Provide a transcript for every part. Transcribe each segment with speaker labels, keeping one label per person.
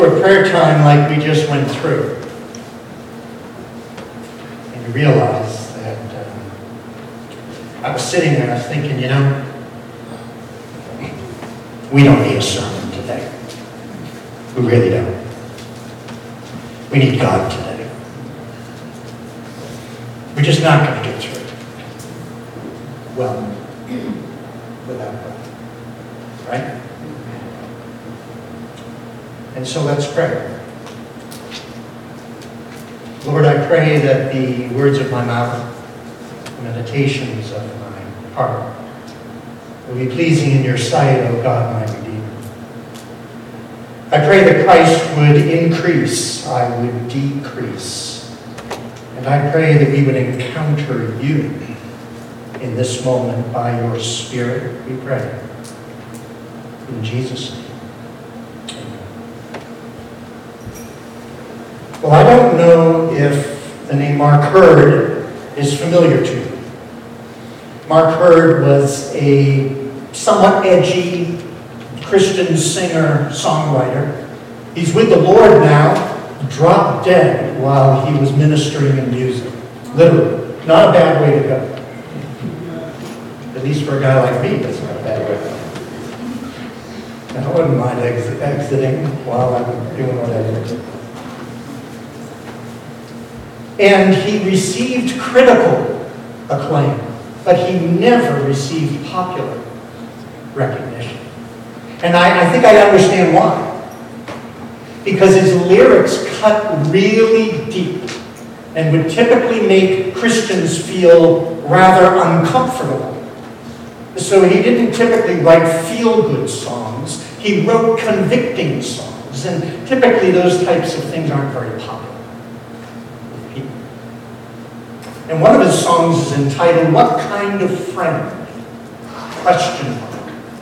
Speaker 1: A prayer time like we just went through, and you realize that I was sitting there and I was thinking, we don't need a sermon today. We really don't. We need God today. We're just not going to get through it well without God. Right? And so let's pray. Lord, I pray that the words of my mouth, the meditations of my heart, will be pleasing in your sight, O God, my Redeemer. I pray that Christ would increase, I would decrease. And I pray that we would encounter you in this moment by your Spirit, we pray. In Jesus' name. Well, I don't know if the name Mark Hurd is familiar to you. Mark Hurd was a somewhat edgy Christian singer-songwriter. He's with the Lord now, dropped dead while he was ministering in music. Literally. Not a bad way to go. At least for a guy like me, that's not a bad way to go. And I wouldn't mind exiting while I'm doing what I do. And he received critical acclaim, but he never received popular recognition. And I think I understand why. Because his lyrics cut really deep and would typically make Christians feel rather uncomfortable. So he didn't typically write feel-good songs. He wrote convicting songs. And typically those types of things aren't very popular. And one of his songs is entitled, What Kind of Friend? Question mark.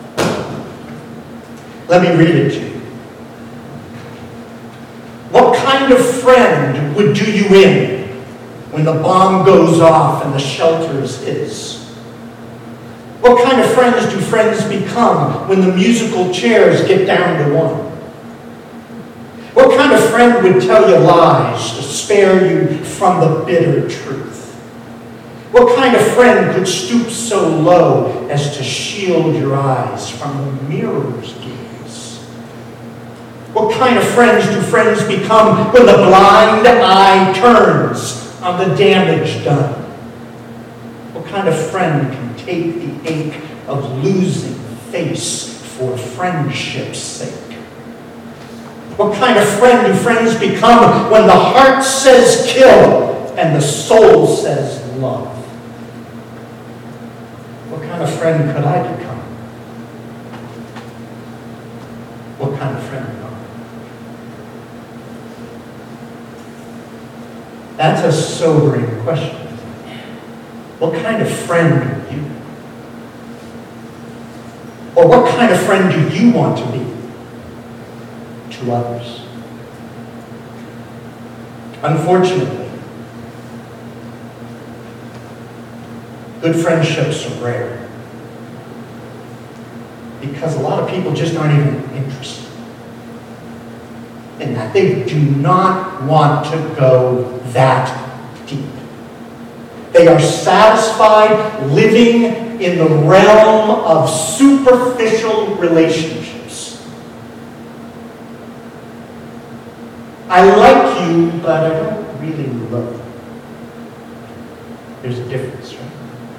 Speaker 1: Let me read it to you. What kind of friend would do you in when the bomb goes off and the shelters hiss? What kind of friends do friends become when the musical chairs get down to one? What kind of friend would tell you lies to spare you from the bitter truth? What kind of friend could stoop so low as to shield your eyes from the mirror's gaze? What kind of friends do friends become when the blind eye turns on the damage done? What kind of friend can take the ache of losing face for friendship's sake? What kind of friend do friends become when the heart says kill and the soul says love? What kind of friend could I become? What kind of friend am I? That's a sobering question. What kind of friend are you? Or what kind of friend do you want to be to others? Unfortunately, good friendships are rare because a lot of people just aren't even interested in that. They do not want to go that deep. They are satisfied living in the realm of superficial relationships. I like you, but I don't really love you. There's a difference, right?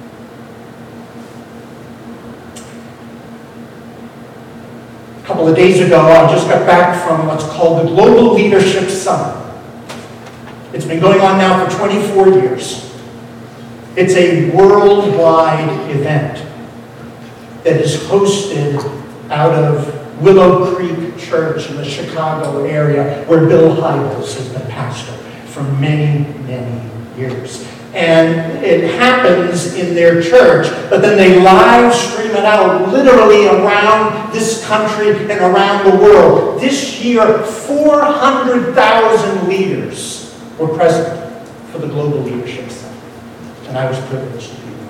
Speaker 1: A couple of days ago, I just got back from what's called the Global Leadership Summit. It's been going on now for 24 years. It's a worldwide event that is hosted out of Willow Creek Church in the Chicago area, where Bill Hybels has been pastor for many, many years. And it happens in their church, but then they live stream it out literally around this country and around the world. This year, 400,000 leaders were present for the Global Leadership Summit, and I was privileged to be one.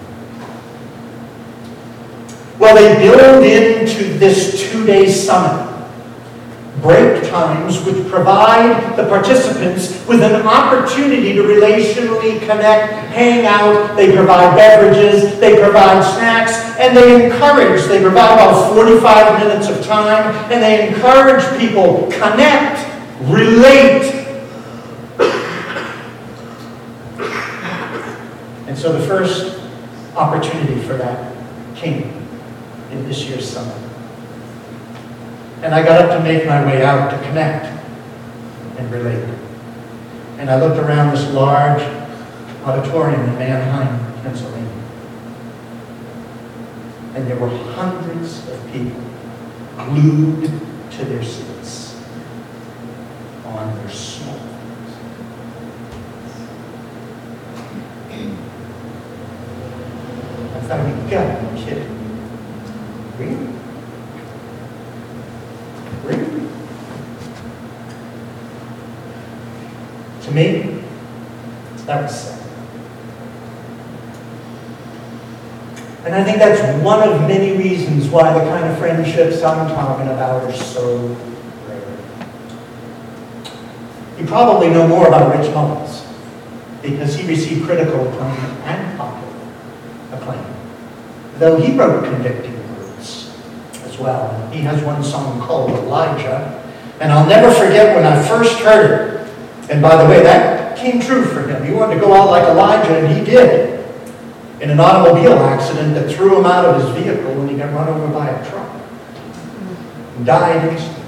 Speaker 1: Well, they build into this 2-day summit Break times which provide the participants with an opportunity to relationally connect, hang out. They provide beverages, they provide snacks, and they provide about 45 minutes of time, and they encourage people, connect, relate. And so the first opportunity for that came in this year's summit. And I got up to make my way out to connect and relate. And I looked around this large auditorium in Manheim, Pennsylvania. And there were hundreds of people glued to their seats on their smartphones. I thought, you gotta be kidding. Really? Really? To me, that was sad. And I think that's one of many reasons why the kind of friendships I'm talking about are so rare. You probably know more about Rich Mullins because he received critical acclaim and popular acclaim, though he wrote convicting words as well. He has one song called Elijah, and I'll never forget when I first heard it. And by the way, that came true for him. He wanted to go out like Elijah, and he did, in an automobile accident that threw him out of his vehicle when he got run over by a truck. He died instantly.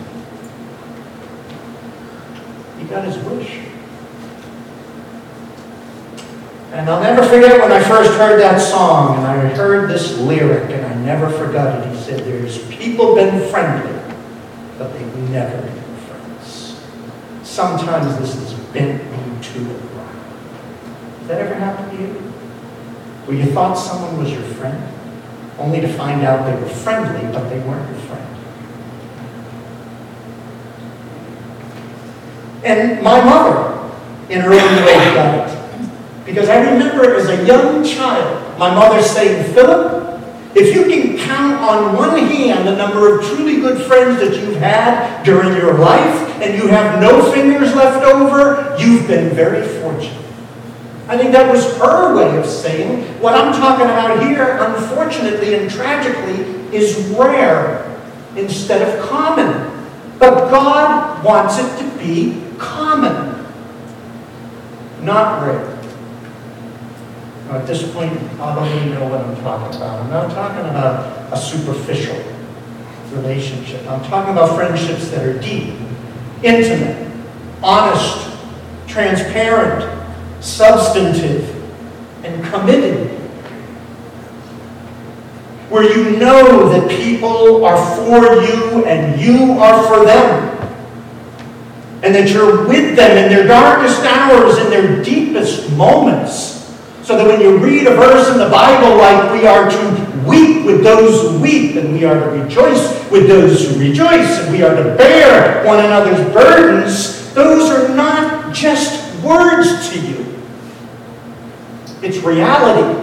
Speaker 1: He got his wish. And I'll never forget when I first heard that song, and I heard this lyric, and I never forgot it. He said, "There's people been friendly, but they've never been friends. Sometimes this has bent me to the ground." Has that ever happened to you? Where you thought someone was your friend, only to find out they were friendly, but they weren't your friend. And my mother, in her own way, got it. Because I remember as a young child, my mother saying, "Philip, if you can count on one hand the number of truly good friends that you've had during your life, and you have no fingers left over, you've been very fortunate." I think that was her way of saying what I'm talking about here, unfortunately and tragically, is rare instead of common. But God wants it to be common, not rare. Now, at this point, you probably know what I'm talking about. I'm not talking about a superficial relationship. I'm talking about friendships that are deep, intimate, honest, transparent, substantive, and committed. Where you know that people are for you and you are for them. And that you're with them in their darkest hours, in their deepest moments. So that when you read a verse in the Bible like we are to weep with those who weep, and we are to rejoice with those who rejoice, and we are to bear one another's burdens, those are not just words to you. It's reality.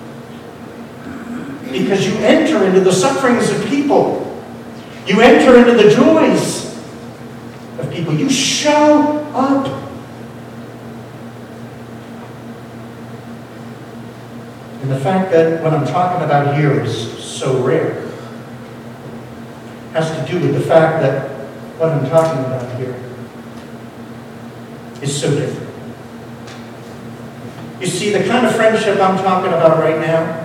Speaker 1: Because you enter into the sufferings of people. You enter into the joys of people. You show up. And the fact that what I'm talking about here is so rare has to do with the fact that what I'm talking about here is so different. You see, the kind of friendship I'm talking about right now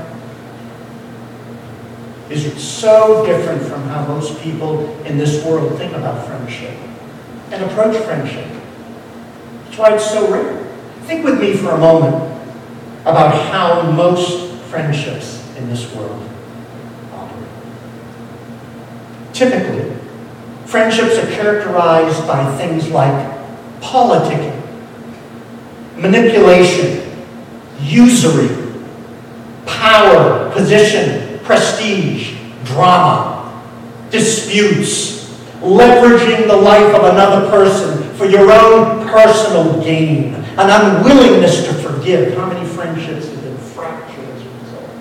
Speaker 1: is so different from how most people in this world think about friendship and approach friendship. That's why it's so rare. Think with me for a moment about how most friendships in this world operate. Typically, friendships are characterized by things like politicking, manipulation, usury, power, position, prestige, drama, disputes, leveraging the life of another person for your own personal gain, an unwillingness to forgive. How many friendships have been fractured as a result?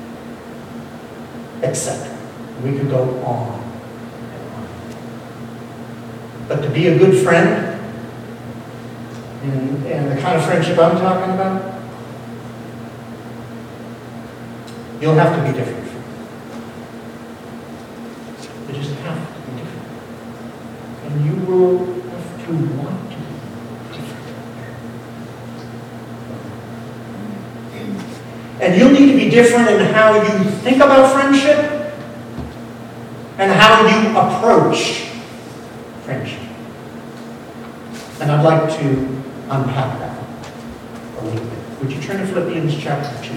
Speaker 1: Etc. We could go on and on. But to be a good friend, and the kind of friendship I'm talking about, you'll have to be different. You just have to be different. And you will have to want to be different. And you'll need to be different in how you think about friendship and how you approach friendship. And I'd like to unpack that a little bit. Would you turn to Philippians chapter 2?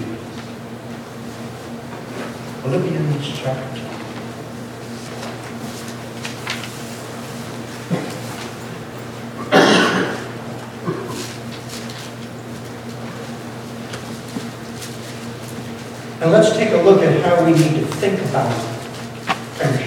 Speaker 1: Philippians chapter 2. And let's take a look at how we need to think about friendship.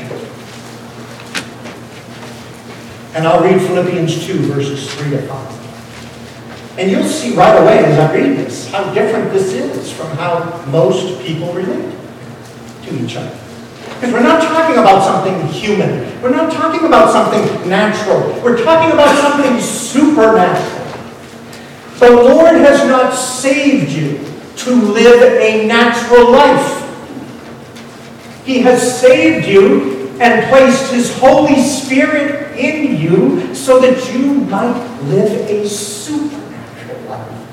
Speaker 1: And I'll read Philippians 2, verses 3 to 5. And you'll see right away as I read this how different this is from how most people relate to each other. Because we're not talking about something human. We're not talking about something natural. We're talking about something supernatural. The Lord has not saved you to live a natural life. He has saved you and placed His Holy Spirit in you so that you might live a supernatural life.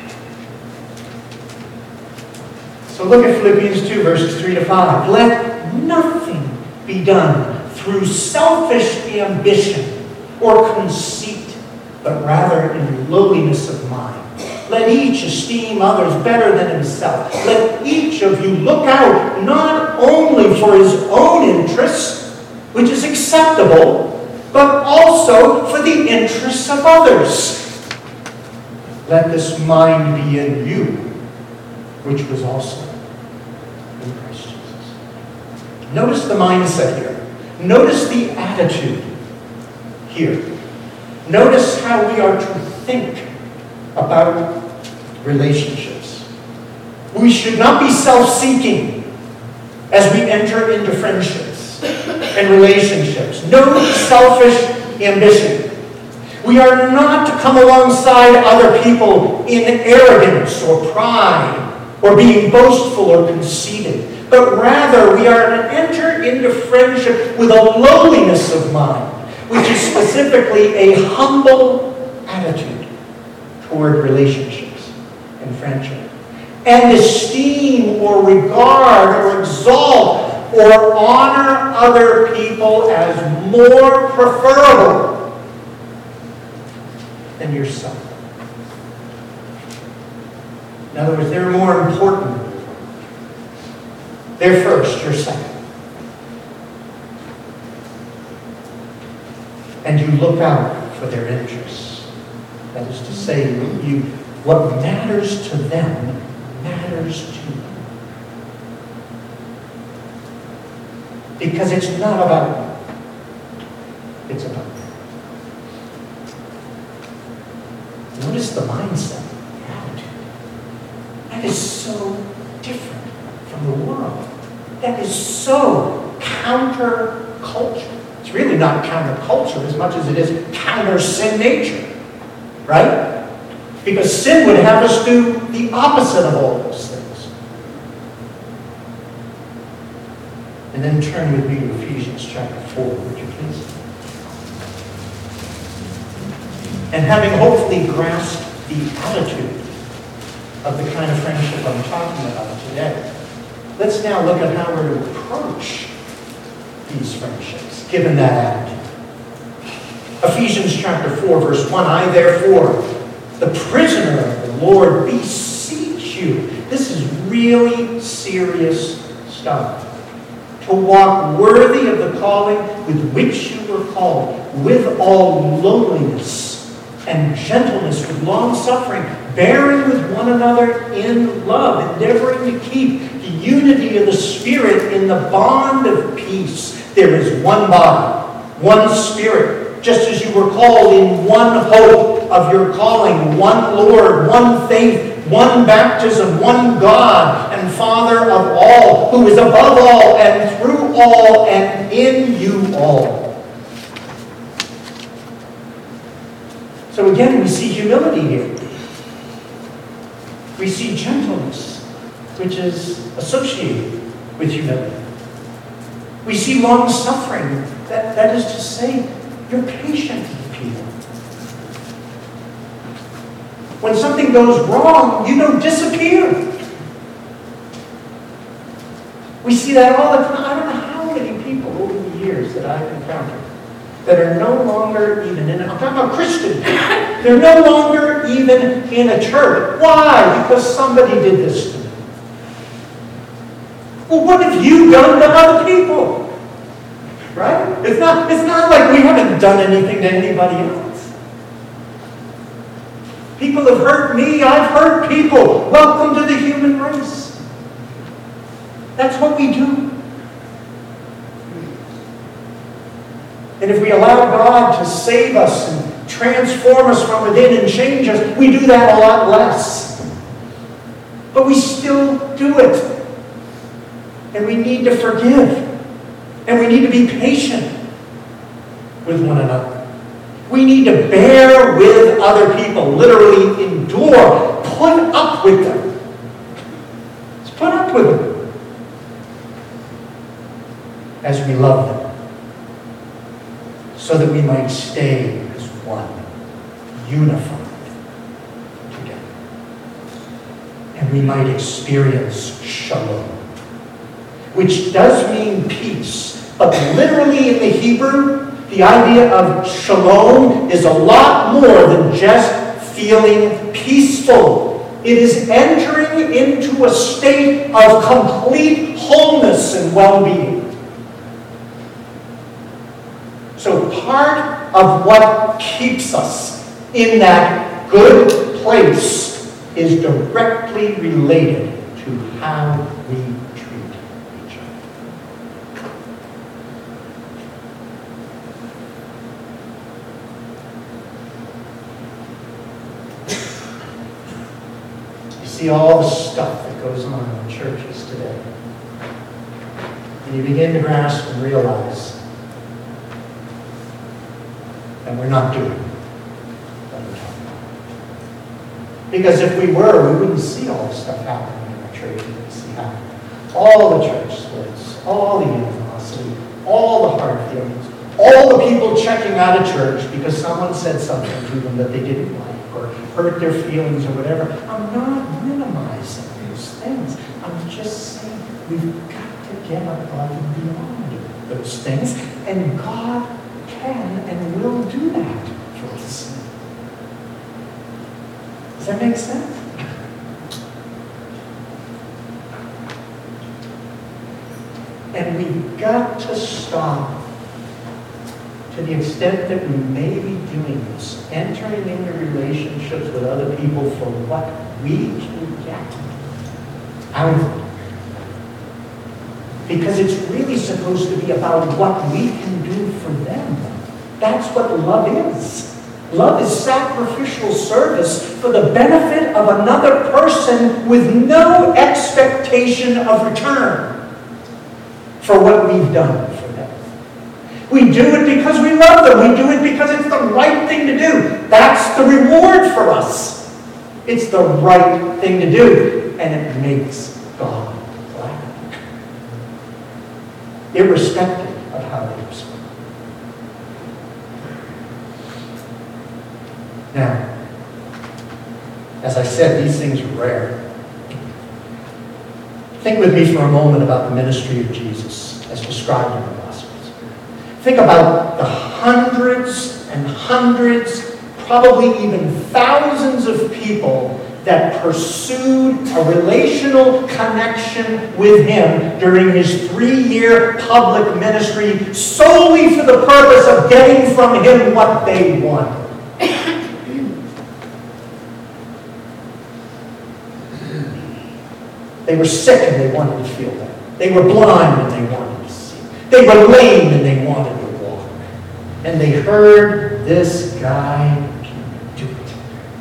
Speaker 1: So look at Philippians 2, verses 3 to 5. Let nothing be done through selfish ambition or conceit, but rather in lowliness of mind. Let each esteem others better than himself. Let each of you look out not only for his own interests, which is acceptable, but also for the interests of others. Let this mind be in you, which was also in Christ Jesus. Notice the mindset here. Notice the attitude here. Notice how we are to think about relationships. We should not be self-seeking as we enter into friendships and relationships. No selfish ambition. We are not to come alongside other people in arrogance or pride or being boastful or conceited, but rather we are to enter into friendship with a lowliness of mind, which is specifically a humble attitude toward relationships and friendship, and esteem or regard or exalt or honor other people as more preferable than yourself. In other words, they're more important. They're first, you're second. And you look out for their interests. That is to say, what matters to them matters to you. Because it's not about you. It's about them. Notice the mindset, the attitude. That is so different from the world. That is so counter-culture. It's really not counter-culture as much as it is counter-sin nature. Right? Because sin would have us do the opposite of all those things. And then turn with me to Ephesians chapter 4, would you please? And having hopefully grasped the attitude of the kind of friendship I'm talking about today, let's now look at how we're to approach these friendships, given that attitude. Ephesians chapter 4, verse 1, I therefore, the prisoner of the Lord, beseech you. This is really serious stuff. To walk worthy of the calling with which you were called, with all lowliness and gentleness, with long suffering, bearing with one another in love, endeavoring to keep the unity of the Spirit in the bond of peace. There is one body, one Spirit, just as you were called in one hope of your calling, one Lord, one faith, one baptism, one God and Father of all, who is above all and through all and in you all. So again, we see humility here. We see gentleness, which is associated with humility. We see long-suffering. That is to say, you're patient with people. When something goes wrong, you don't disappear. We see that all the time. I don't know how many people over the years that I've encountered that are no longer even in, I'm talking about Christians, they're no longer even in a church. Why? Because somebody did this to them. Well, what have you done to other people? Right? It's not like we haven't done anything to anybody else. People have hurt me, I've hurt people. Welcome to the human race. That's what we do. And if we allow God to save us and transform us from within and change us, we do that a lot less. But we still do it. And we need to forgive. And we need to be patient with one another. We need to bear with other people, literally endure, put up with them. Just put up with them as we love them, so that we might stay as one, unified together. And we might experience shalom, which does mean peace. But literally in the Hebrew, the idea of shalom is a lot more than just feeling peaceful. It is entering into a state of complete wholeness and well-being. So part of what keeps us in that good place is directly related to how we treat each other. You see all the stuff that goes on in churches today. And you begin to grasp and realize and we're not doing what we're talking about. Because if we were, we wouldn't see all the stuff happening in our church. We wouldn't see happening. All the church splits, all the animosity, all the hard feelings, all the people checking out of church because someone said something to them that they didn't like or hurt their feelings or whatever. I'm not minimizing those things. I'm just saying we've got to get above and beyond those things. And God can and will do that for us. Does that make sense? And we've got to stop, to the extent that we may be doing this, entering into relationships with other people for what we can get out of it. Because it's really supposed to be about what we can do for them. That's what love is. Love is sacrificial service for the benefit of another person with no expectation of return for what we've done for them. We do it because we love them. We do it because it's the right thing to do. That's the reward for us. It's the right thing to do. And it makes God glad. Irrespective of how they respond. Now, as I said, these things are rare. Think with me for a moment about the ministry of Jesus as described in the Gospels. Think about the hundreds and hundreds, probably even thousands of people that pursued a relational connection with him during his 3-year public ministry solely for the purpose of getting from him what they wanted. They were sick and they wanted to feel better. They were blind and they wanted to see. They were lame and they wanted to walk. And they heard this guy can do it.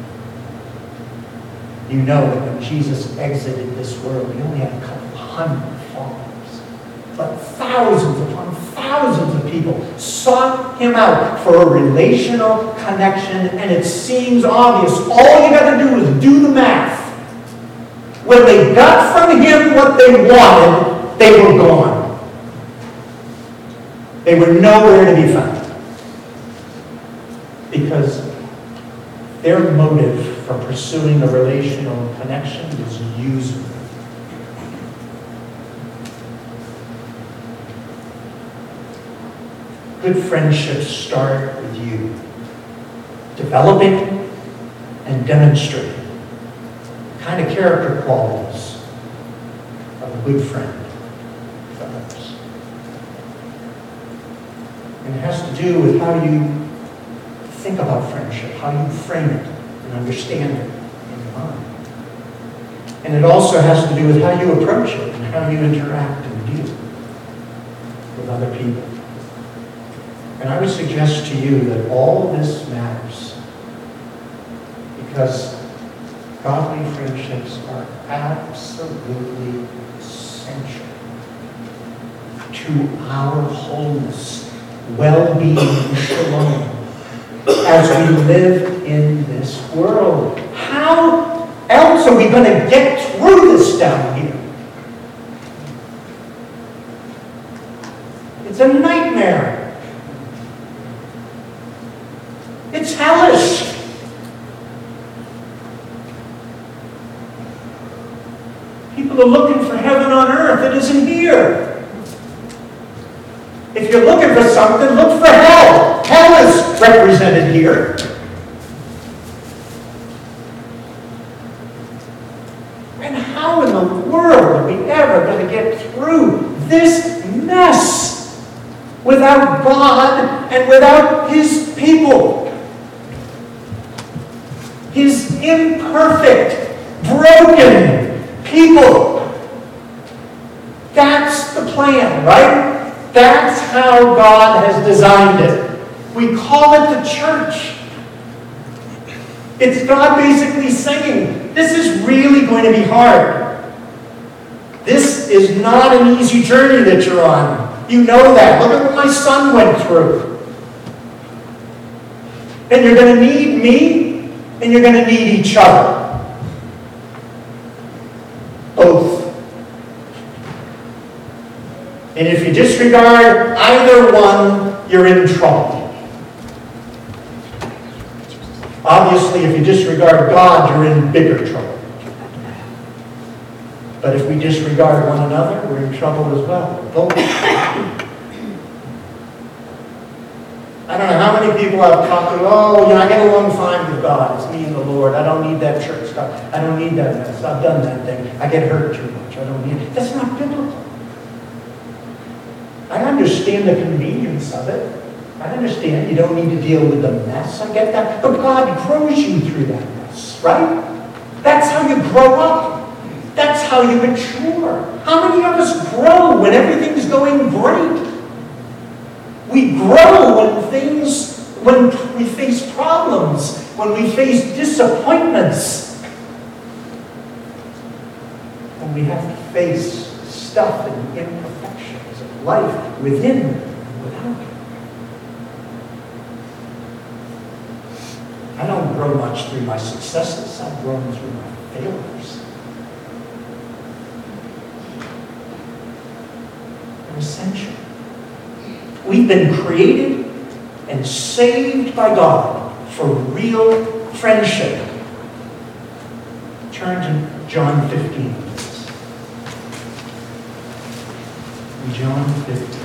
Speaker 1: You know that when Jesus exited this world, he only had a couple hundred followers. But thousands upon thousands thousands of people sought him out for a relational connection, and it seems obvious. All you got to do is do the math. When they got from him what they wanted, they were gone. They were nowhere to be found. Because their motive for pursuing a relational connection is usury. Good friendships start with you developing and demonstrating the kind of character qualities of a good friend to others. And it has to do with how you think about friendship, how you frame it and understand it in your mind. And it also has to do with how you approach it and how you interact and deal with other people. And I would suggest to you that all this matters because godly friendships are absolutely essential to our wholeness, well-being, and shalom as we live in this world. How else are we going to get through this down here? It's a nightmare. It's hellish. People are looking for heaven on earth. It isn't here. If you're looking for something, look for hell. Hell is represented here. And how in the world are we ever going to get through this mess without God and without His people? His imperfect, broken people. That's the plan, right? That's how God has designed it. We call it the church. It's God basically saying, this is really going to be hard. This is not an easy journey that you're on. You know that. Look at what my son went through. And you're going to need me, and you're going to need each other. Both. And if you disregard either one, you're in trouble. Obviously, if you disregard God, you're in bigger trouble. But if we disregard one another, we're in trouble as well. Both. I don't know how many people I've talked to, I get along fine with God. It's me and the Lord. I don't need that church stuff. I don't need that mess. I've done that thing. I get hurt too much. I don't need it. That's not biblical. I understand the convenience of it. I understand you don't need to deal with the mess. I get that. But God grows you through that mess, right? That's how you grow up. That's how you mature. How many of us grow when everything's going great? We grow when we face problems, when we face disappointments, when we have to face stuff and imperfections of life within and without. I don't grow much through my successes. I've grown through my failures. They're essential. We've been created and saved by God for real friendship. Turn to John 15, please. John 15.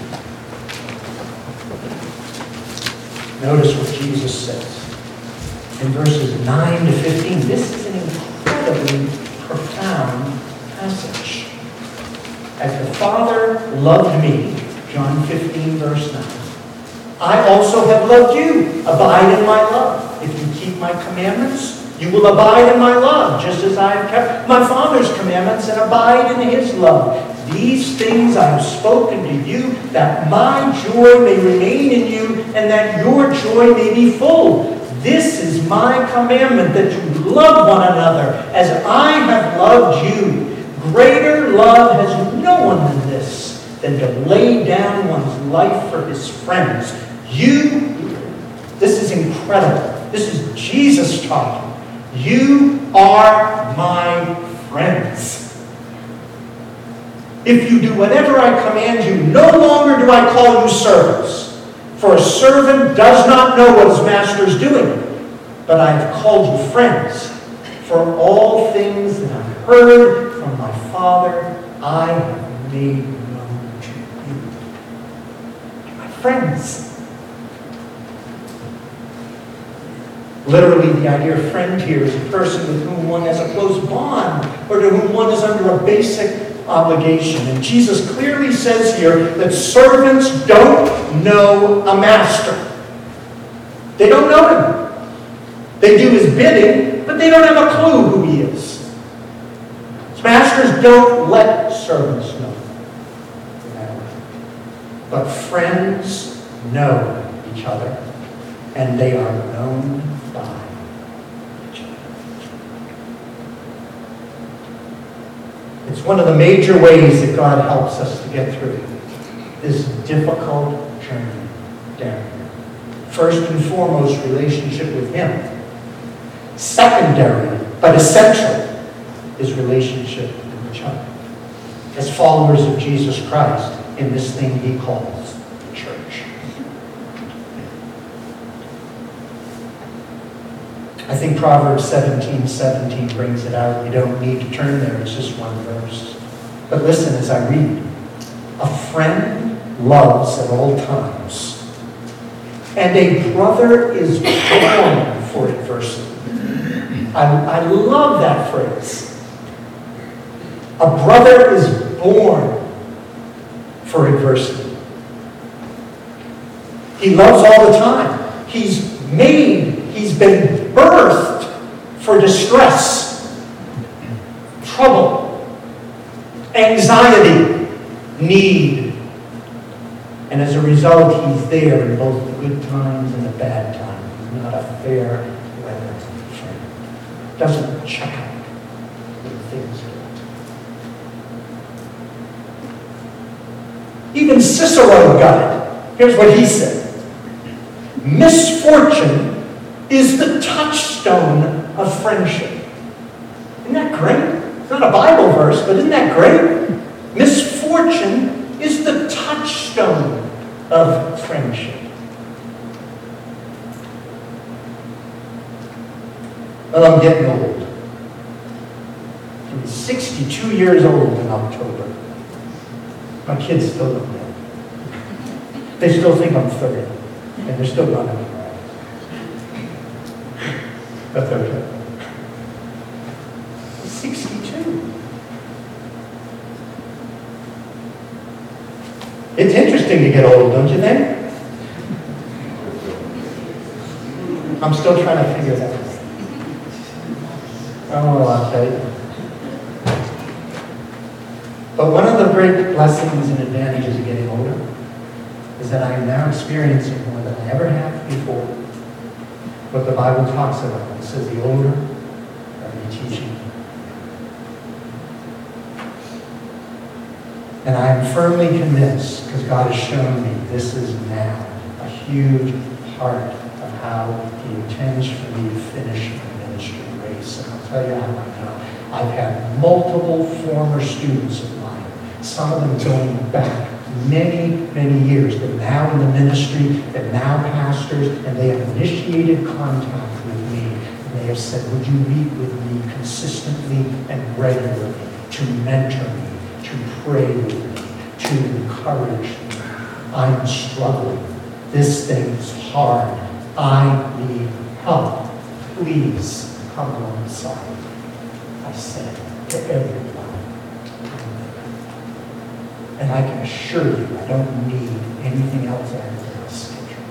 Speaker 1: Notice what Jesus says. In verses 9 to 15, this is an incredibly profound passage. As the Father loved me, John 15, verse 9, I also have loved you. Abide in my love. If you keep my commandments, you will abide in my love, just as I have kept my Father's commandments and abide in His love. These things I have spoken to you, that my joy may remain in you, and that your joy may be full. This is my commandment, that you love one another as I have loved you. Greater love has no one than this, than to lay down one's life for his friends. This is incredible. This is Jesus talking. You are my friends. If you do whatever I command you, no longer do I call you servants. For a servant does not know what his master is doing. But I have called you friends. For all things that I've heard from my Father, I have made known to you. My friends. Literally, the idea of friend here is a person with whom one has a close bond or to whom one is under a basic obligation. And Jesus clearly says here that servants don't know a master. They don't know him. They do his bidding, but they don't have a clue who he is. Masters don't let servants know. But friends know each other, and they are known by each other. It's one of the major ways that God helps us to get through this difficult journey down here. First and foremost, relationship with him. Secondary, but essential, is relationship with each other. As followers of Jesus Christ in this thing he calls the church. I think Proverbs 17:17 brings it out. You don't need to turn there, it's just one verse. But listen as I read. A friend loves at all times, and a brother is born for adversity. I love that phrase. A brother is born for adversity. He loves all the time. He's been birthed for distress, trouble, anxiety, need. And as a result, he's there in both the good times and the bad times. He's not a fair weather friend. Doesn't check out when things are good. Even Cicero got it. Here's what he said. Misfortune is the touchstone of friendship. Isn't that great? It's not a Bible verse, but isn't that great? Misfortune is the touchstone of friendship. Well, I'm getting old. I'm 62 years old in October. My kids still don't know. They still think I'm 30, and they're still running around. But they're okay. 62. It's interesting to get old, don't you think? I'm still trying to figure that out. Oh, I'll tell you. But one of the great blessings and advantages of getting older is that I am now experiencing more than I ever have before what the Bible talks about. It says the older are the teaching. And I am firmly convinced, because God has shown me this is now a huge part of how he intends for me to finish my ministry race. And I'll tell you how I know. I've had multiple former students of mine, some of them going back many, many years. They're now in the ministry, they're now pastors, and they have initiated contact with me. And they have said, would you meet with me consistently and regularly to mentor me, to pray with me, to encourage me? I'm struggling. This thing's hard. I need help. Please come alongside. I said to everyone. And I can assure you, I don't need anything else added to this schedule.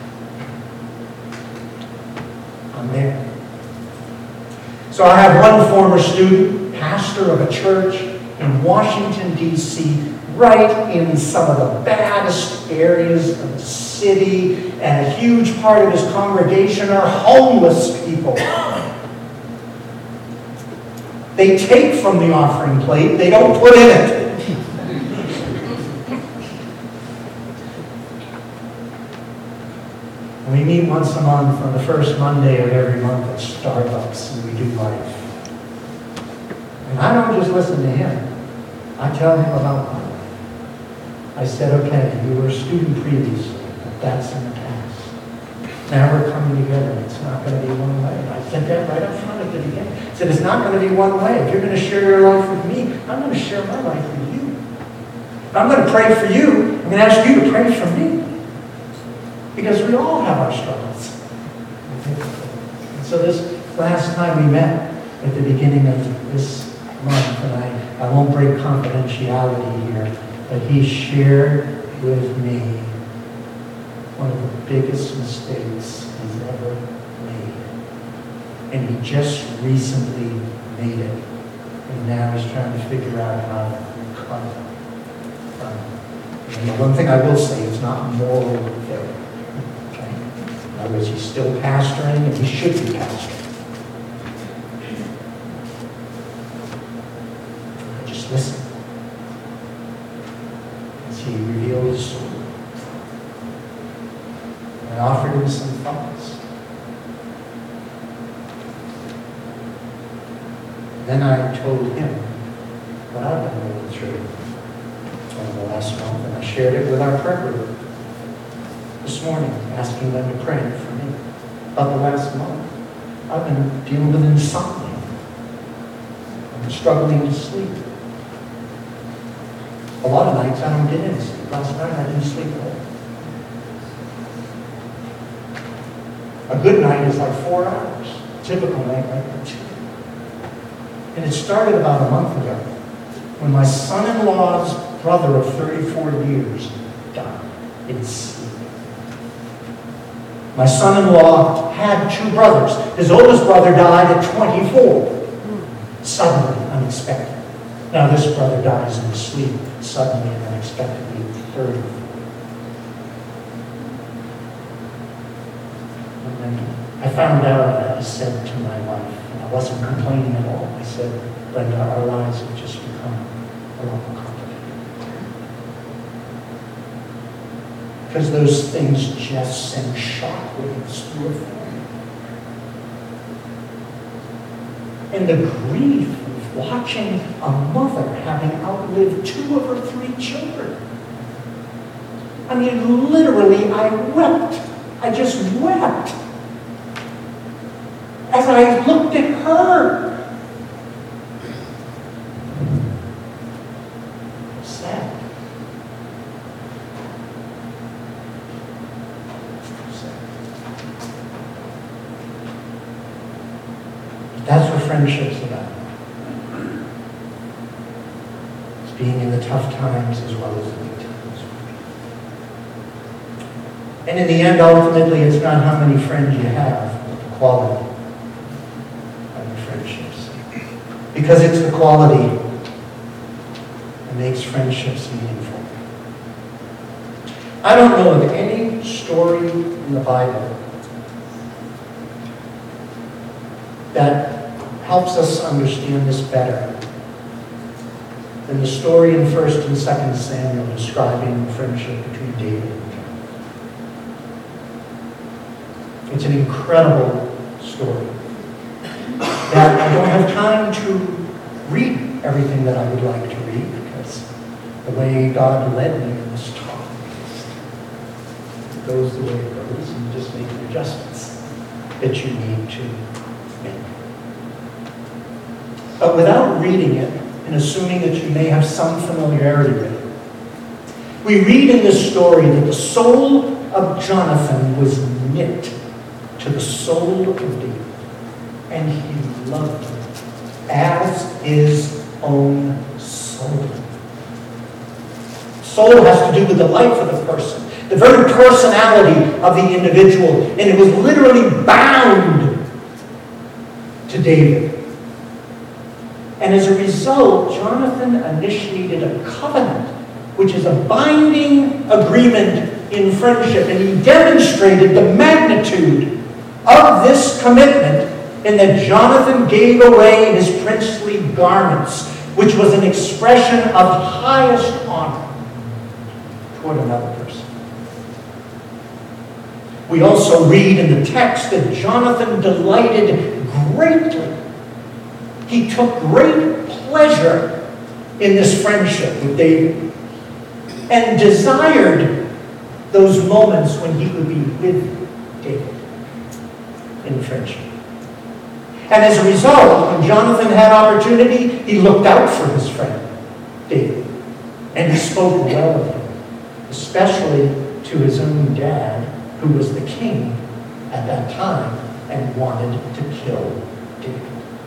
Speaker 1: I'm there. So I have one former student, pastor of a church in Washington, D.C., right in some of the baddest areas of the city, and a huge part of his congregation are homeless people. They take from the offering plate, they don't put in it. meet once a month on the first Monday of every month at Starbucks, and we do life. And I don't just listen to him. I tell him about my life. I said, okay, you were a student previously, but that's in the past. Now we're coming together, and it's not going to be one way. And I said that right up front at the beginning. I said, it's not going to be one way. If you're going to share your life with me, I'm going to share my life with you. If I'm going to pray for you, I'm going to ask you to pray for me. Because we all have our struggles. And so this last time we met at the beginning of this month, and I won't break confidentiality here, but he shared with me one of the biggest mistakes he's ever made. And he just recently made it. And now he's trying to figure out how to recover from it. And the one thing I will say is not moral failure. Okay? In other words, he's still pastoring, and he should be pastoring. Just listen as he revealed his story. I offered him some thoughts. Then I told him what I've been going through over the last month, and I shared it with our prayer group this morning, asking them to pray for me. About the last month, I've been dealing with insomnia. I'm struggling to sleep. A lot of nights I don't get any sleep. Last night I didn't sleep at all. A good night is like 4 hours. A typical night like 2. And it started about a month ago when my son-in-law's brother of 34 years died in sleep. My son-in-law had 2 brothers. His oldest brother died at 24. Suddenly, unexpected. Now this brother dies in his sleep, suddenly and unexpectedly at 34. I found out, I said to my wife, and I wasn't complaining at all. I said, Brenda, our lives have just become a lot more complicated. Because those things just send shockwaves through a family. And the grief of watching a mother having outlived 2 of her 3 children. I mean, literally, I wept. I just wept. As I looked at her. Sad. Sad. That's what friendship's about. It's being in the tough times as well as the good times. And in the end, ultimately, it's not how many friends you have, but the quality. Because it's the quality that makes friendships meaningful. I don't know of any story in the Bible that helps us understand this better than the story in 1st and 2nd Samuel describing the friendship between David and Jonathan. It's an incredible story. That I don't have time to read everything that I would like to read because the way God led me in this talk, it goes the way it goes, and you just make the adjustments that you need to make. But without reading it and assuming that you may have some familiarity with it, we read in this story that the soul of Jonathan was knit to the soul of David. And he loved him as his own soul. Soul has to do with the life of the person, the very personality of the individual, and it was literally bound to David. And as a result, Jonathan initiated a covenant, which is a binding agreement in friendship, and he demonstrated the magnitude of this commitment in that Jonathan gave away his princely garments, which was an expression of highest honor toward another person. We also read in the text that Jonathan delighted greatly. He took great pleasure in this friendship with David and desired those moments when he could be with David in friendship. And as a result, when Jonathan had opportunity, he looked out for his friend, David. And he spoke well of him, especially to his own dad, who was the king at that time and wanted to kill David.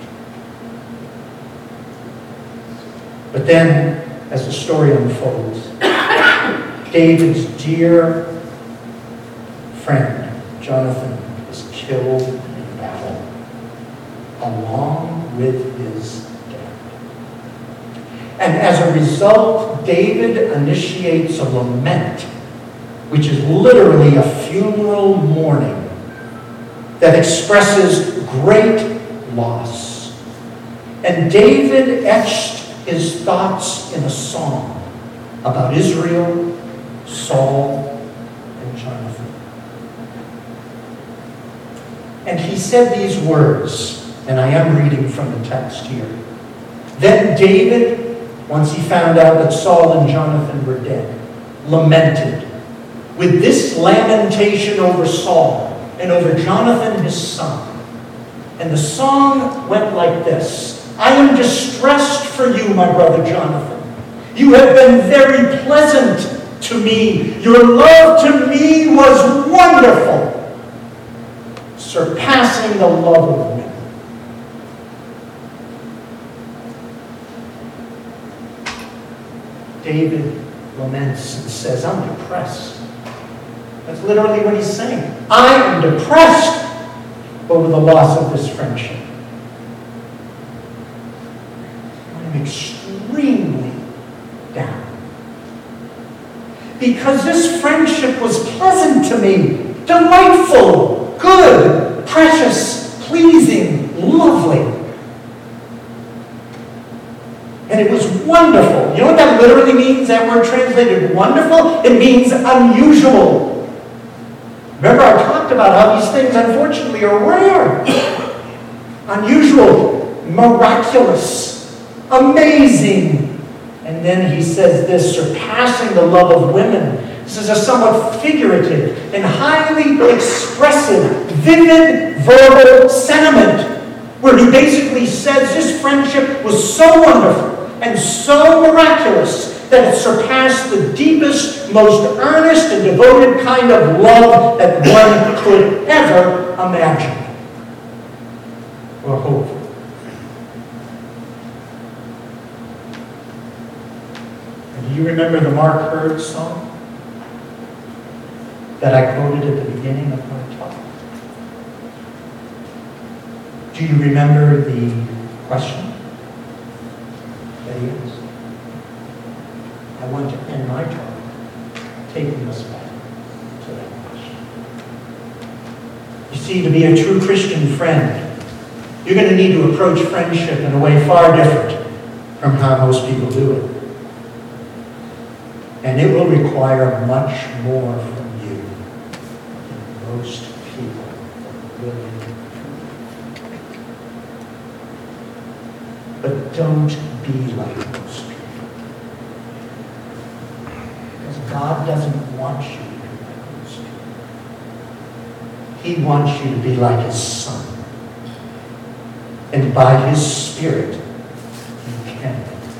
Speaker 1: But then, as the story unfolds, David's dear friend, Jonathan, is killed in battle, along with his dad. And as a result, David initiates a lament, which is literally a funeral mourning that expresses great loss. And David etched his thoughts in a song about Israel, Saul, and Jonathan. And he said these words, and I am reading from the text here. Then David, once he found out that Saul and Jonathan were dead, lamented with this lamentation over Saul and over Jonathan his son. And the song went like this: I am distressed for you, my brother Jonathan. You have been very pleasant to me. Your love to me was wonderful, surpassing the love of women. David laments and says, I'm depressed. That's literally what he's saying. I am depressed over the loss of this friendship. I'm extremely down. Because this friendship was pleasant to me, delightful, good, precious, pleasing, lovely. And it was wonderful. You know what that literally means? That word translated wonderful? It means unusual. Remember, I talked about how these things, unfortunately, are rare. Unusual, miraculous, amazing. And then he says this, surpassing the love of women. This is a somewhat figurative and highly expressive, vivid verbal sentiment, where he basically says this friendship was so wonderful and so miraculous that it surpassed the deepest, most earnest and devoted kind of love that one could ever imagine or hope for. And do you remember the Mark Hurd song that I quoted at the beginning of my talk? Do you remember the question that he asked? I want to end my talk taking us back to that question. You see, to be a true Christian friend, you're going to need to approach friendship in a way far different from how most people do it. And it will require much more from you than most people are willing to do. But don't be like most people. Because God doesn't want you to be like most people. He wants you to be like His Son. And by His Spirit, you can.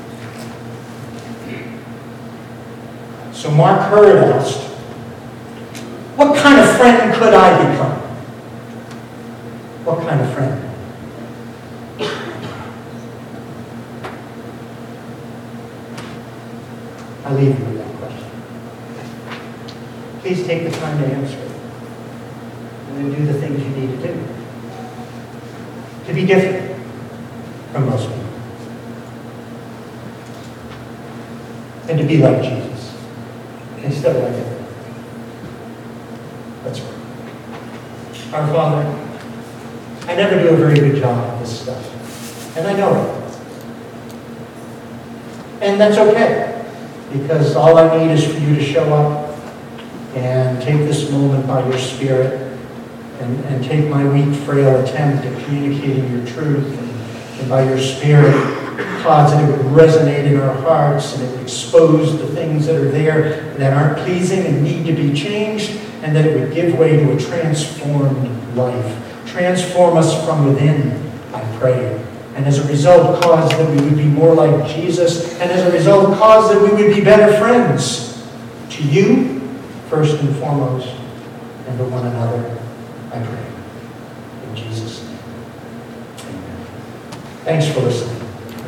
Speaker 1: So Mark Hurd asked, what kind of friend could I become? What kind of friend? I'll leave you with that question. Please take the time to answer it. And then do the things you need to do. To be different from most people. And to be like Jesus. Instead of like it. Let's pray. Our Father, I never do a very good job of this stuff. And I know it. And that's okay. Because all I need is for you to show up and take this moment by your Spirit and take my weak, frail attempt at communicating your truth and by your Spirit cause that it would resonate in our hearts and it would expose the things that are there that aren't pleasing and need to be changed, and that it would give way to a transformed life. Transform us from within, I pray. And as a result, cause that we would be more like Jesus, and as a result, cause that we would be better friends to you, first and foremost, and to one another, I pray. In Jesus' name. Amen. Thanks for listening.